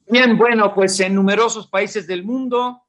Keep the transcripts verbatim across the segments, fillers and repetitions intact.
Bien, bueno, pues en numerosos países del mundo,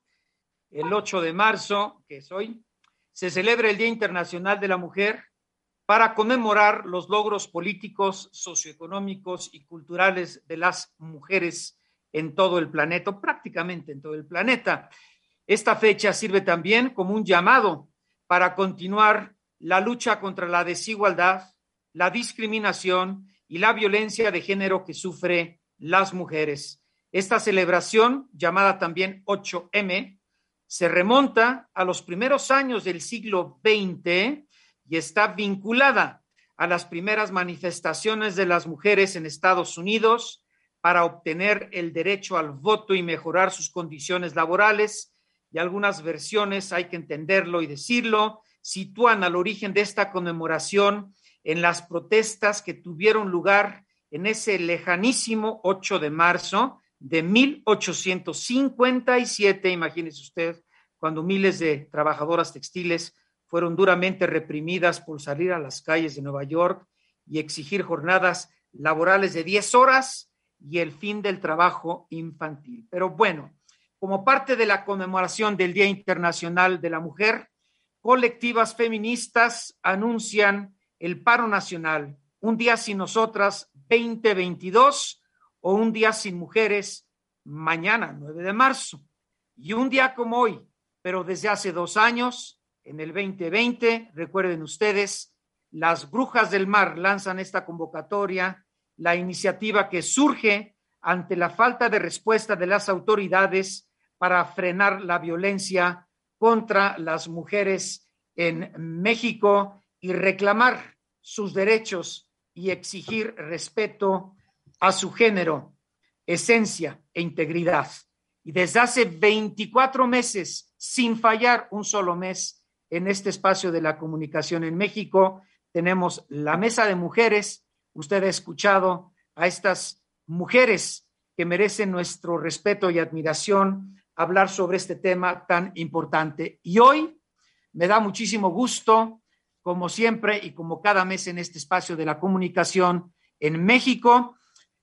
el ocho de marzo, que es hoy, se celebra el Día Internacional de la Mujer para conmemorar los logros políticos, socioeconómicos y culturales de las mujeres en todo el planeta, prácticamente en todo el planeta. Esta fecha sirve también como un llamado para continuar la lucha contra la desigualdad, la discriminación y la violencia de género que sufren las mujeres. Esta celebración, llamada también ocho eme, se remonta a los primeros años del siglo veinte y está vinculada a las primeras manifestaciones de las mujeres en Estados Unidos para obtener el derecho al voto y mejorar sus condiciones laborales. Y algunas versiones, hay que entenderlo y decirlo, sitúan al origen de esta conmemoración en las protestas que tuvieron lugar en ese lejanísimo ocho de marzo de mil ochocientos cincuenta y siete, imagínese usted, cuando miles de trabajadoras textiles fueron duramente reprimidas por salir a las calles de Nueva York y exigir jornadas laborales de diez horas y el fin del trabajo infantil. Pero bueno, como parte de la conmemoración del Día Internacional de la Mujer, colectivas feministas anuncian el paro nacional, un día sin nosotras veinte veintidós o un día sin mujeres mañana nueve de marzo. Y un día como hoy, pero desde hace dos años, en el veinte veinte, recuerden ustedes, las Brujas del Mar lanzan esta convocatoria, la iniciativa que surge ante la falta de respuesta de las autoridades para frenar la violencia contra las mujeres en México y reclamar sus derechos y exigir respeto a su género, esencia e integridad. Y desde hace veinticuatro meses, sin fallar un solo mes, en este espacio de la comunicación en México, tenemos la Mesa de Mujeres. Usted ha escuchado a estas mujeres que merecen nuestro respeto y admiración hablar sobre este tema tan importante. Y hoy me da muchísimo gusto, como siempre y como cada mes en este espacio de la comunicación en México,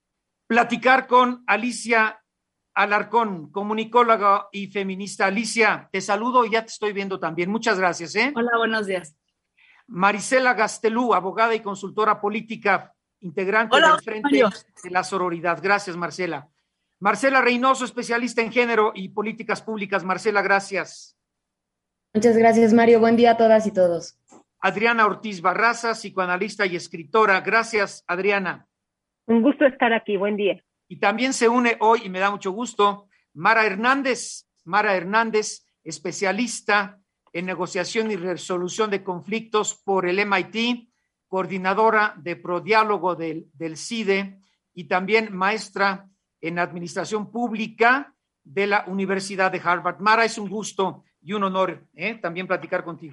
platicar con Alicia Alarcón, comunicóloga y feminista. Alicia, te saludo y ya te estoy viendo también. Muchas gracias. ¿eh? Hola, buenos días. Marisela Gastelú, abogada y consultora política, integrante Hola, del Frente Mario. de la Sororidad. Gracias, Marcela. Marcela Reynoso, especialista en género y políticas públicas. Marcela, gracias. Muchas gracias, Mario. Buen día a todas y todos. Adriana Ortiz Barraza, psicoanalista y escritora. Gracias, Adriana. Un gusto estar aquí. Buen día. Y también se une hoy, y me da mucho gusto, Mara Hernández. Mara Hernández, especialista en negociación y resolución de conflictos por el eme I T, coordinadora de Prodiálogo del, del CIDE y también maestra en Administración Pública de la Universidad de Harvard. Mara, es un gusto y un honor ¿eh? también platicar contigo.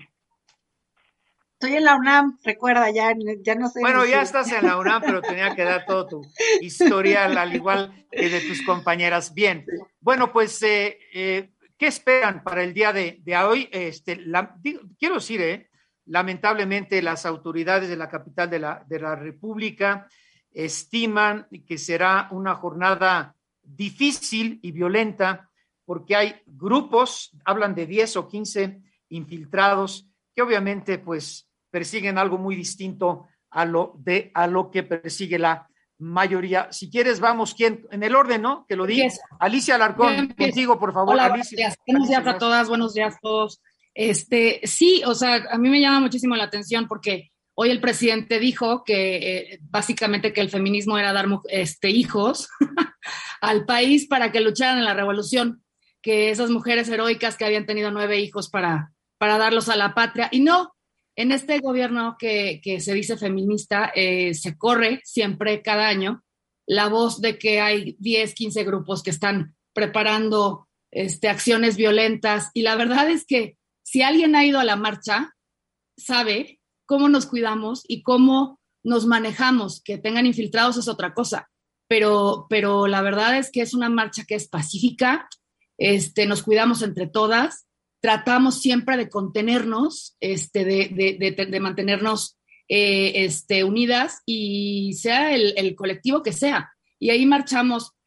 Estoy en la UNAM, recuerda, ya, ya no sé. Bueno, ya estás en la UNAM, pero tenía que dar todo tu historial, al igual que de tus compañeras. Bien, bueno, pues, eh, eh, ¿qué esperan para el día de, de hoy? Este, la, digo, quiero decir, eh, lamentablemente las autoridades de la capital de la, de la República estiman que será una jornada difícil y violenta porque hay grupos, hablan de diez o quince infiltrados que obviamente pues persiguen algo muy distinto a lo, de, a lo que persigue la mayoría. Si quieres, vamos, ¿quién? En el orden, ¿no? Que lo di. Alicia Alarcón, contigo, por favor. Hola, Alicia. Buenos días, buenos días a todas, buenos días a todos. Este, sí, o sea, a mí me llama muchísimo la atención porque hoy el presidente dijo que eh, básicamente que el feminismo era dar este, hijos al país para que lucharan en la revolución, que esas mujeres heroicas que habían tenido nueve hijos para, para darlos a la patria. Y no, en este gobierno que, que se dice feminista, eh, se corre siempre, cada año, la voz de que hay diez, quince grupos que están preparando este, acciones violentas. Y la verdad es que si alguien ha ido a la marcha, sabe cómo nos cuidamos y cómo nos manejamos. Que tengan infiltrados es otra cosa, pero, pero la verdad es que es una marcha que es pacífica, este, nos cuidamos entre todas, tratamos siempre de contenernos, este, de, de, de, de mantenernos eh, este, unidas y sea el, el colectivo que sea. Y ahí marchamos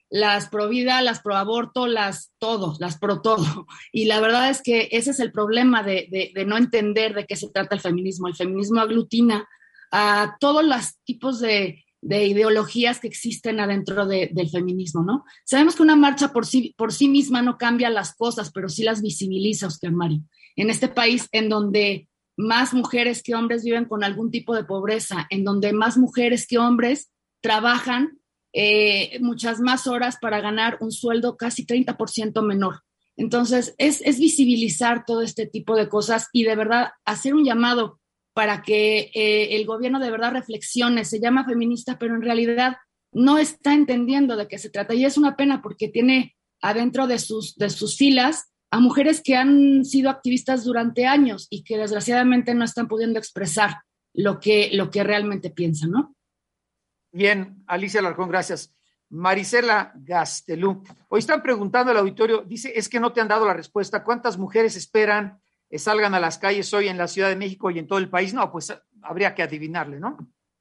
las pro vida, las pro aborto, las todo, las pro todo. Y la verdad es que ese es el problema de, de, de no entender de qué se trata el feminismo. El feminismo aglutina a todos los tipos de, de ideologías que existen adentro de, del feminismo, ¿no? Sabemos que una marcha por sí, por sí misma no cambia las cosas, pero sí las visibiliza, Oscar Mario. En este país en donde más mujeres que hombres viven con algún tipo de pobreza, en donde más mujeres que hombres trabajan eh, muchas más horas para ganar un sueldo casi treinta por ciento menor. Entonces, es, es visibilizar todo este tipo de cosas y de verdad hacer un llamado para que eh, el gobierno de verdad reflexione. Se llama feminista, pero en realidad no está entendiendo de qué se trata. Y es una pena porque tiene adentro de sus, de sus filas a mujeres que han sido activistas durante años y que desgraciadamente no están pudiendo expresar lo que, lo que realmente piensan, ¿no? Bien, Alicia Alarcón, gracias. Marisela Gastelú, hoy están preguntando al auditorio, dice, es que no te han dado la respuesta, ¿cuántas mujeres esperan eh, salgan a las calles hoy en la Ciudad de México y en todo el país? No, pues habría que adivinarle, ¿no?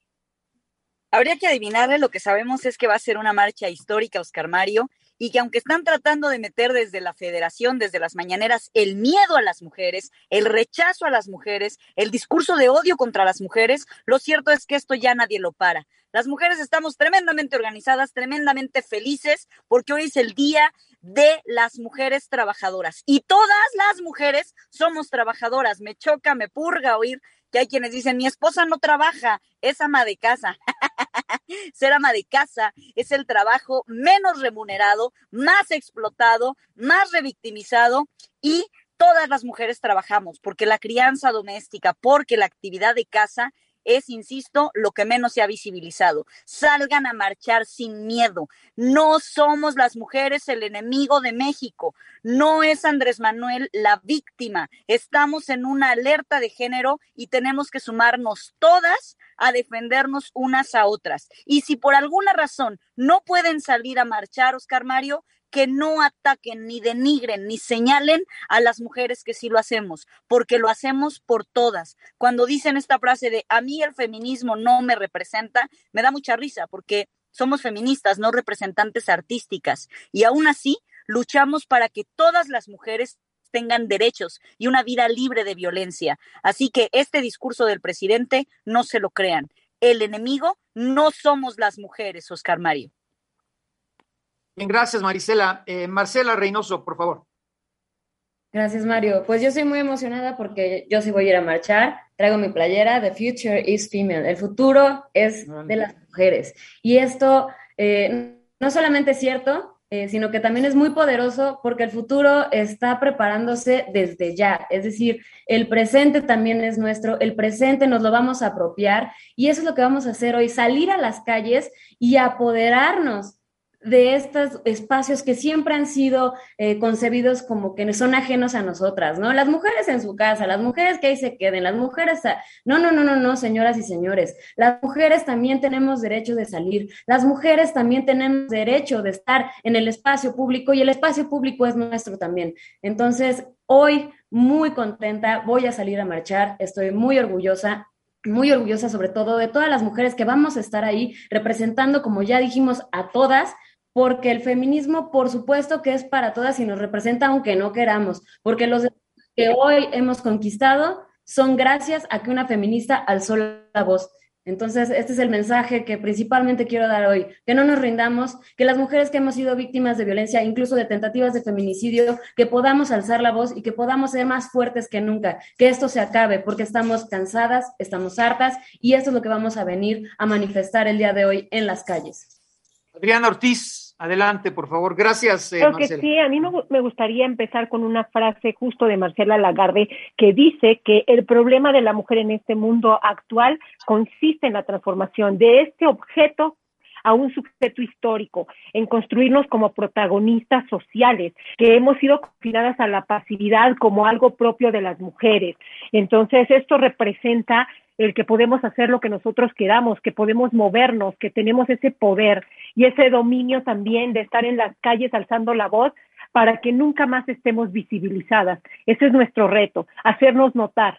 Habría que adivinarle. Lo que sabemos es que va a ser una marcha histórica, Oscar Mario, y que aunque están tratando de meter desde la federación, desde las mañaneras, el miedo a las mujeres, el rechazo a las mujeres, el discurso de odio contra las mujeres, lo cierto es que esto ya nadie lo para. Las mujeres estamos tremendamente organizadas, tremendamente felices, porque hoy es el día de las mujeres trabajadoras. Y todas las mujeres somos trabajadoras. Me choca, me purga oír que hay quienes dicen, mi esposa no trabaja, es ama de casa. Ser ama de casa es el trabajo menos remunerado, más explotado, más revictimizado, y todas las mujeres trabajamos porque la crianza doméstica, porque la actividad de casa es, insisto, lo que menos se ha visibilizado. Salgan a marchar sin miedo. No somos las mujeres el enemigo de México. No es Andrés Manuel la víctima. Estamos en una alerta de género y tenemos que sumarnos todas a defendernos unas a otras. Y si por alguna razón no pueden salir a marchar, Oscar Mario, que no ataquen, ni denigren, ni señalen a las mujeres que sí lo hacemos, porque lo hacemos por todas. Cuando dicen esta frase de a mí el feminismo no me representa, me da mucha risa, porque somos feministas, no representantes artísticas, y aún así luchamos para que todas las mujeres tengan derechos y una vida libre de violencia. Así que este discurso del presidente no se lo crean. El enemigo no somos las mujeres, Oscar Mario. Bien, gracias, Marisela. Eh, Marcela Reynoso, por favor. Gracias, Mario. Pues yo soy muy emocionada porque yo sí voy a ir a marchar. Traigo mi playera, The Future is Female. El futuro es de las mujeres. Y esto eh, no solamente es cierto, eh, sino que también es muy poderoso porque el futuro está preparándose desde ya. Es decir, el presente también es nuestro, el presente nos lo vamos a apropiar y eso es lo que vamos a hacer hoy, salir a las calles y apoderarnos de estos espacios que siempre han sido eh, concebidos como que son ajenos a nosotras, ¿no? Las mujeres en su casa, las mujeres que ahí se queden, las mujeres... A... No, no, no, no, no, señoras y señores. Las mujeres también tenemos derecho de salir. Las mujeres también tenemos derecho de estar en el espacio público y el espacio público es nuestro también. Entonces, hoy, muy contenta, voy a salir a marchar, estoy muy orgullosa, muy orgullosa sobre todo de todas las mujeres que vamos a estar ahí representando, como ya dijimos, a todas, porque el feminismo, por supuesto que es para todas y nos representa aunque no queramos, porque los que hoy hemos conquistado son gracias a que una feminista alzó la voz. Entonces, este es el mensaje que principalmente quiero dar hoy, que no nos rindamos, que las mujeres que hemos sido víctimas de violencia, incluso de tentativas de feminicidio, que podamos alzar la voz y que podamos ser más fuertes que nunca, que esto se acabe, porque estamos cansadas, estamos hartas, y esto es lo que vamos a venir a manifestar el día de hoy en las calles. Adriana Ortiz, adelante, por favor. Gracias, eh, Creo Marcela. que sí, a mí me, me gustaría empezar con una frase justo de Marcela Lagarde que dice que el problema de la mujer en este mundo actual consiste en la transformación de este objeto a un sujeto histórico, en construirnos como protagonistas sociales, que hemos sido confinadas a la pasividad como algo propio de las mujeres. Entonces, esto representa el que podemos hacer lo que nosotros queramos, que podemos movernos, que tenemos ese poder y ese dominio también de estar en las calles alzando la voz para que nunca más estemos visibilizadas. Ese es nuestro reto, hacernos notar.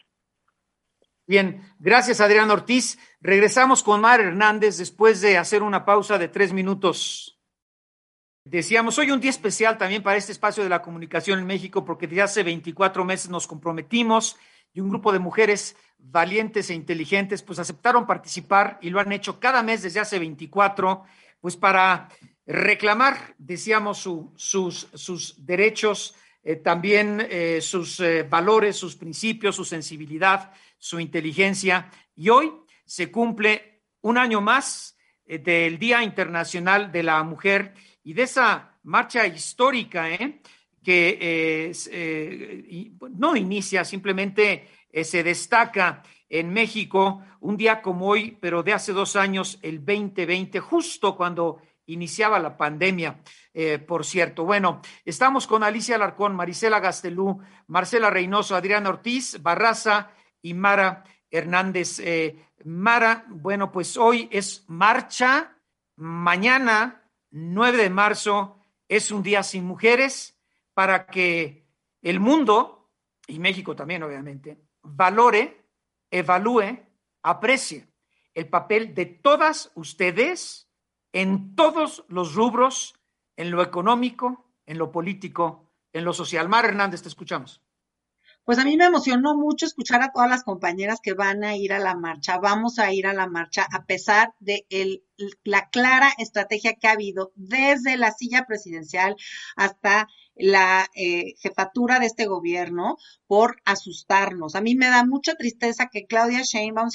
Bien, gracias, Adriana Ortiz. Regresamos con Mar Hernández después de hacer una pausa de tres minutos. decíamos, hoy un día especial también para este espacio de la comunicación en México, porque desde hace veinticuatro meses nos comprometimos y un grupo de mujeres valientes e inteligentes pues aceptaron participar y lo han hecho cada mes desde hace veinticuatro, pues para reclamar, decíamos, su, sus, sus derechos, eh, también eh, sus eh, valores, sus principios, su sensibilidad, su inteligencia. Y hoy se cumple un año más eh, del Día Internacional de la Mujer y de esa marcha histórica, ¿eh? que eh, eh, no inicia, simplemente eh, se destaca en México un día como hoy, pero de hace dos años, el veinte veinte, justo cuando iniciaba la pandemia, eh, por cierto. Bueno, estamos con Alicia Alarcón, Marisela Gastelú, Marcela Reynoso, Adriana Ortiz, Barraza y Mara Hernández. Eh, Mara, bueno, pues hoy es marcha, mañana, nueve de marzo, es un día sin mujeres para que el mundo, y México también obviamente, valore, evalúe, aprecie el papel de todas ustedes en todos los rubros, en lo económico, en lo político, en lo social. Mara Hernández, te escuchamos. Pues a mí me emocionó mucho escuchar a todas las compañeras que van a ir a la marcha. Vamos a ir a la marcha a pesar de el, la clara estrategia que ha habido desde la silla presidencial hasta la eh, jefatura de este gobierno por asustarnos. A mí me da mucha tristeza que Claudia Sheinbaum,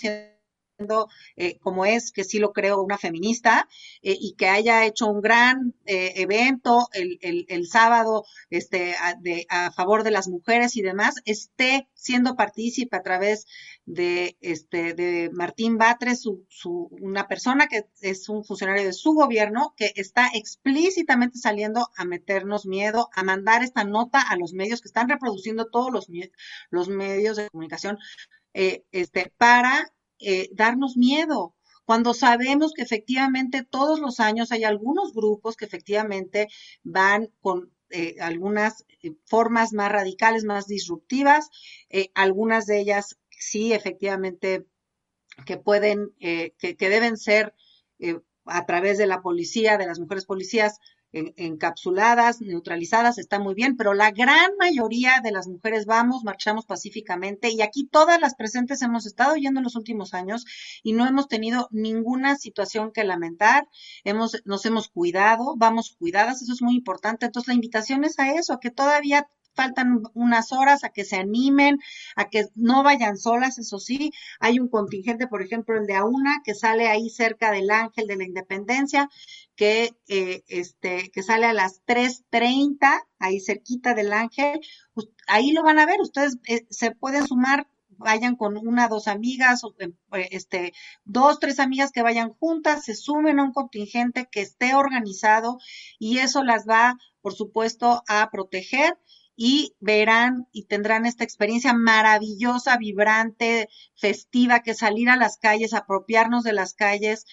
Eh, como es, que sí lo creo, una feminista, eh, y que haya hecho un gran eh, evento el, el, el sábado este, a, de, a favor de las mujeres y demás, esté siendo partícipe a través de, este, de Martín Batres, su, su, una persona que es un funcionario de su gobierno, que está explícitamente saliendo a meternos miedo, a mandar esta nota a los medios que están reproduciendo todos los, los medios de comunicación eh, este, para Eh, darnos miedo, cuando sabemos que efectivamente todos los años hay algunos grupos que efectivamente van con eh, algunas eh, formas más radicales, más disruptivas, eh, algunas de ellas sí efectivamente que pueden, eh, que, que deben ser eh, a través de la policía, de las mujeres policías, en, encapsuladas, neutralizadas, está muy bien, pero la gran mayoría de las mujeres vamos, marchamos pacíficamente y aquí todas las presentes hemos estado yendo en los últimos años y no hemos tenido ninguna situación que lamentar, hemos, nos hemos cuidado, vamos cuidadas, eso es muy importante, entonces la invitación es a eso, a que todavía faltan unas horas, a que se animen, a que no vayan solas, eso sí, hay un contingente, por ejemplo, el de AUNA, que sale ahí cerca del Ángel de la Independencia, que eh, este que sale a las tres treinta, ahí cerquita del Ángel, ahí lo van a ver, ustedes eh, se pueden sumar, vayan con una, dos amigas, o, este, dos, tres amigas que vayan juntas, se sumen a un contingente que esté organizado y eso las va, por supuesto, a proteger y verán y tendrán esta experiencia maravillosa, vibrante, festiva, que salir a las calles, apropiarnos de las calles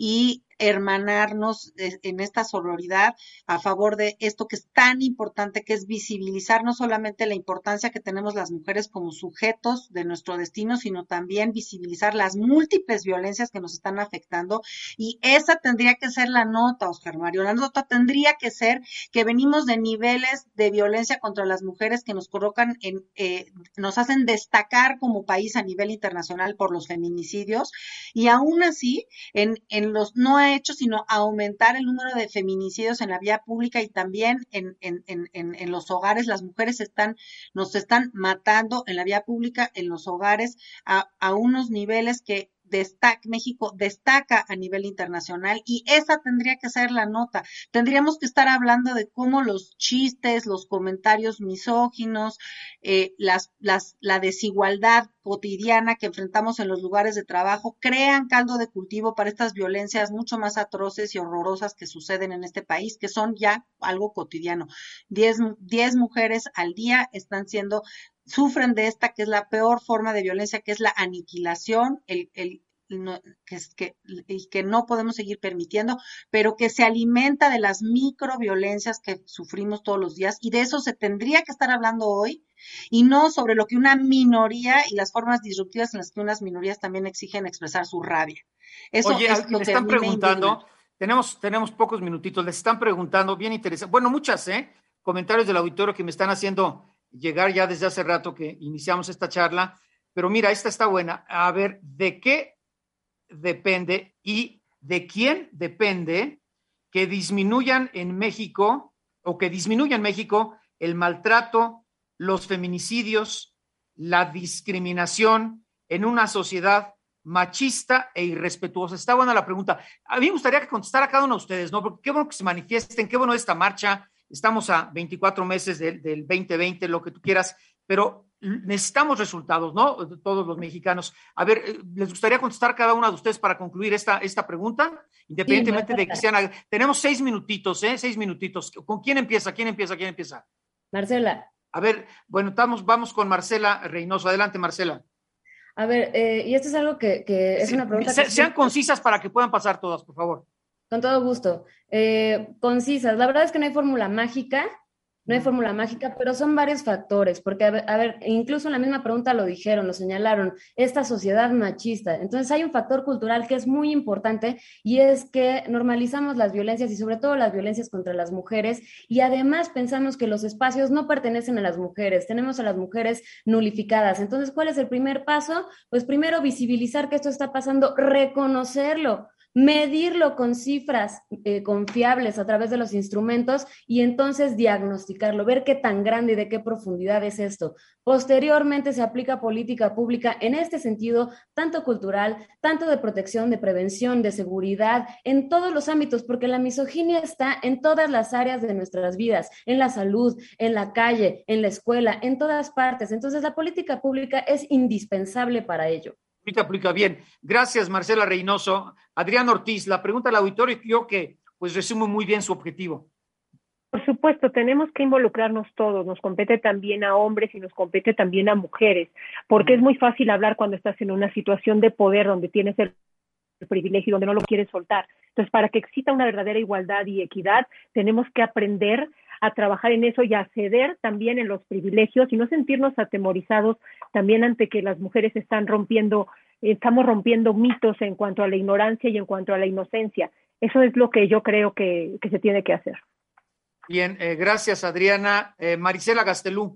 y hermanarnos en esta sororidad a favor de esto que es tan importante, que es visibilizar no solamente la importancia que tenemos las mujeres como sujetos de nuestro destino, sino también visibilizar las múltiples violencias que nos están afectando, y esa tendría que ser la nota, Oscar Mario, la nota tendría que ser que venimos de niveles de violencia contra las mujeres que nos colocan en, eh, nos hacen destacar como país a nivel internacional por los feminicidios, y aún así, en, en los no ha hecho sino aumentar el número de feminicidios en la vía pública y también en, en, en, en los hogares. Las mujeres están, nos están matando en la vía pública, en los hogares, a, a unos niveles que Destaca, México destaca a nivel internacional, y esa tendría que ser la nota. Tendríamos que estar hablando de cómo los chistes, los comentarios misóginos, eh, las, las, la desigualdad cotidiana que enfrentamos en los lugares de trabajo crean caldo de cultivo para estas violencias mucho más atroces y horrorosas que suceden en este país, que son ya algo cotidiano. Diez, diez mujeres al día están siendo sufren de esta, que es la peor forma de violencia, que es la aniquilación, el, el no, que, es, que, y que no podemos seguir permitiendo, pero que se alimenta de las microviolencias que sufrimos todos los días, y de eso se tendría que estar hablando hoy, y no sobre lo que una minoría y las formas disruptivas en las que unas minorías también exigen expresar su rabia. Eso Oye, es lo me que están preguntando, Tenemos, tenemos pocos minutitos. Les están preguntando, bien interesante. Bueno, muchas, ¿eh? Comentarios del auditorio que me están haciendo llegar ya desde hace rato que iniciamos esta charla. Pero mira, esta está buena. A ver, ¿de qué depende y de quién depende que disminuyan en México o que disminuya en México el maltrato, los feminicidios, la discriminación en una sociedad machista e irrespetuosa? Está buena la pregunta. A mí me gustaría que contestara cada uno de ustedes, ¿no? Porque qué bueno que se manifiesten, qué bueno esta marcha. Estamos a veinticuatro meses del, del veinte veinte, lo que tú quieras, pero necesitamos resultados, ¿no? Todos los mexicanos. A ver, ¿les gustaría contestar cada una de ustedes para concluir esta, esta pregunta? Independientemente sí, de que sean... Tenemos seis minutitos, ¿eh? Seis minutitos. ¿Con quién empieza? ¿Quién empieza? ¿Quién empieza? Marcela. A ver, bueno, estamos, vamos con Marcela Reynoso. Adelante, Marcela. A ver, eh, y esto es algo que, que es sí, una pregunta... Se, que sean concisas para que puedan pasar todas, por favor. Con todo gusto. Eh, concisas. La verdad es que no hay fórmula mágica, no hay fórmula mágica, pero son varios factores, porque, a ver, a ver, incluso en la misma pregunta lo dijeron, lo señalaron, esta sociedad machista. Entonces hay un factor cultural que es muy importante y es que normalizamos las violencias y sobre todo las violencias contra las mujeres y además pensamos que los espacios no pertenecen a las mujeres, tenemos a las mujeres nulificadas. Entonces, ¿cuál es el primer paso? Pues primero visibilizar que esto está pasando, reconocerlo, medirlo con cifras eh, confiables a través de los instrumentos y entonces diagnosticarlo, ver qué tan grande y de qué profundidad es esto. Posteriormente se aplica política pública en este sentido, tanto cultural, tanto de protección, de prevención, de seguridad, en todos los ámbitos, porque la misoginia está en todas las áreas de nuestras vidas, en la salud, en la calle, en la escuela, en todas partes. Entonces la política pública es indispensable para ello. Aplica, aplica bien. Gracias, Marcela Reynoso. Adrián Ortiz, la pregunta al auditorio creo que pues resume muy bien su objetivo. Por supuesto, tenemos que involucrarnos todos, nos compete también a hombres y nos compete también a mujeres, porque es muy fácil hablar cuando estás en una situación de poder donde tienes el privilegio y donde no lo quieres soltar. Entonces, para que exista una verdadera igualdad y equidad, tenemos que aprender a trabajar en eso y a ceder también en los privilegios y no sentirnos atemorizados también ante que las mujeres están rompiendo, estamos rompiendo mitos en cuanto a la ignorancia y en cuanto a la inocencia. Eso es lo que yo creo que, que se tiene que hacer. Bien, eh, gracias, Adriana. Eh, Marisela Gastelú.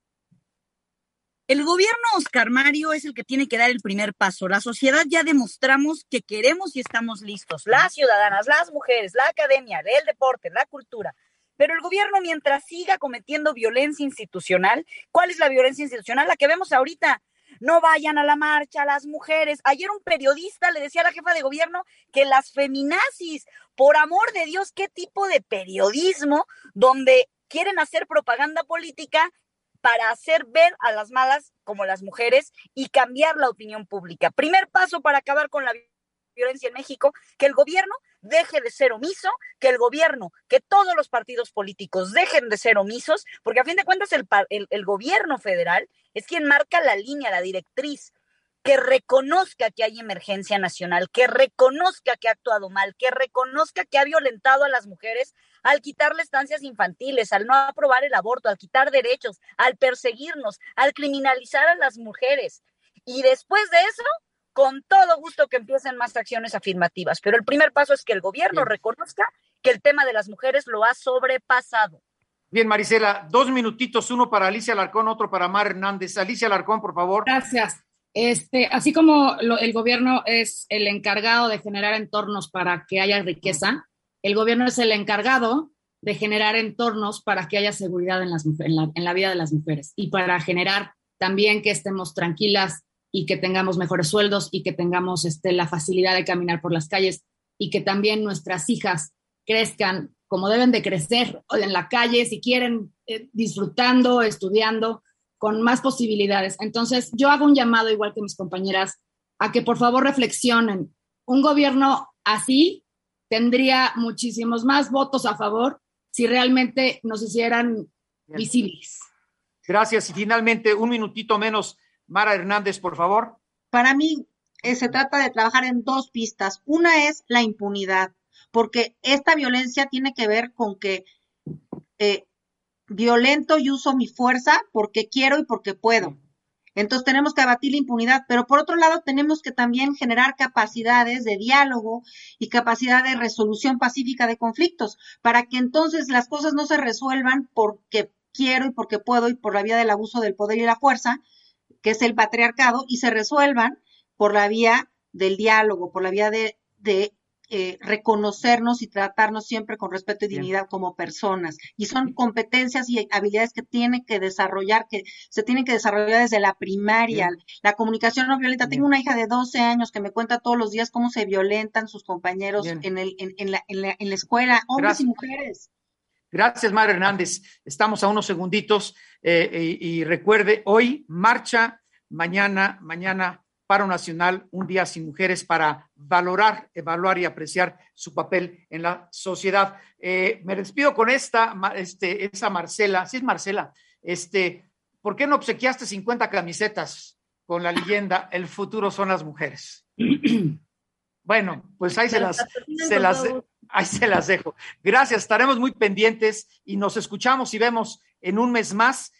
El gobierno, Oscar Mario, es el que tiene que dar el primer paso. La sociedad ya demostramos que queremos y estamos listos. Las ciudadanas, las mujeres, la academia, el deporte, la cultura. Pero el gobierno, mientras siga cometiendo violencia institucional, ¿cuál es la violencia institucional? La que vemos ahorita. No vayan a la marcha las mujeres. Ayer un periodista le decía a la jefa de gobierno que las feminazis, por amor de Dios, ¿qué tipo de periodismo donde quieren hacer propaganda política para hacer ver a las malas como las mujeres y cambiar la opinión pública? Primer paso para acabar con la violencia en México, que el gobierno deje de ser omiso, que el gobierno, que todos los partidos políticos dejen de ser omisos, porque a fin de cuentas el, el, el gobierno federal es quien marca la línea, la directriz, que reconozca que hay emergencia nacional, que reconozca que ha actuado mal, que reconozca que ha violentado a las mujeres al quitarle estancias infantiles, al no aprobar el aborto, al quitar derechos, al perseguirnos, al criminalizar a las mujeres. Y después de eso, con todo gusto que empiecen más acciones afirmativas. Pero el primer paso es que el gobierno Bien. reconozca que el tema de las mujeres lo ha sobrepasado. Bien, Marisela, dos minutitos, uno para Alicia Alarcón, otro para Mar Hernández. Alicia Alarcón, por favor. Gracias. Este, así como lo, el gobierno es el encargado de generar entornos para que haya riqueza, el gobierno es el encargado de generar entornos para que haya seguridad en, las, en, la, en la vida de las mujeres y para generar también que estemos tranquilas y que tengamos mejores sueldos y que tengamos este, la facilidad de caminar por las calles y que también nuestras hijas crezcan como deben de crecer en la calle, si quieren, eh, disfrutando, estudiando, con más posibilidades. Entonces, yo hago un llamado, igual que mis compañeras, a que por favor reflexionen. Un gobierno así tendría muchísimos más votos a favor si realmente nos hicieran Bien. visibles. Gracias. Y finalmente, un minutito menos, Mara Hernández, por favor. Para mí, eh, se trata de trabajar en dos pistas. Una es la impunidad, porque esta violencia tiene que ver con que eh, violento y uso mi fuerza porque quiero y porque puedo. Entonces tenemos que abatir la impunidad, pero por otro lado tenemos que también generar capacidades de diálogo y capacidad de resolución pacífica de conflictos, para que entonces las cosas no se resuelvan porque quiero y porque puedo y por la vía del abuso del poder y la fuerza, que es el patriarcado, y se resuelvan por la vía del diálogo, por la vía de, de eh, reconocernos y tratarnos siempre con respeto y dignidad Bien. Como personas. Y son competencias y habilidades que tienen que desarrollar, que se tienen que desarrollar desde la primaria. Bien. La comunicación no violenta. Bien. Tengo una hija de doce años que me cuenta todos los días cómo se violentan sus compañeros en, el, en, en, la, en, la, en la escuela, hombres Gracias. Y mujeres. Gracias, Mara Hernández. Estamos a unos segunditos eh, y, y recuerde, hoy marcha, mañana, mañana paro nacional, un día sin mujeres, para valorar, evaluar y apreciar su papel en la sociedad. Eh, me despido con esta, este, esa Marcela, sí es Marcela, este, ¿por qué no obsequiaste cincuenta camisetas con la leyenda El futuro son las mujeres? Bueno, pues ahí se las, se las, ahí se las dejo. Gracias, estaremos muy pendientes y nos escuchamos y vemos en un mes más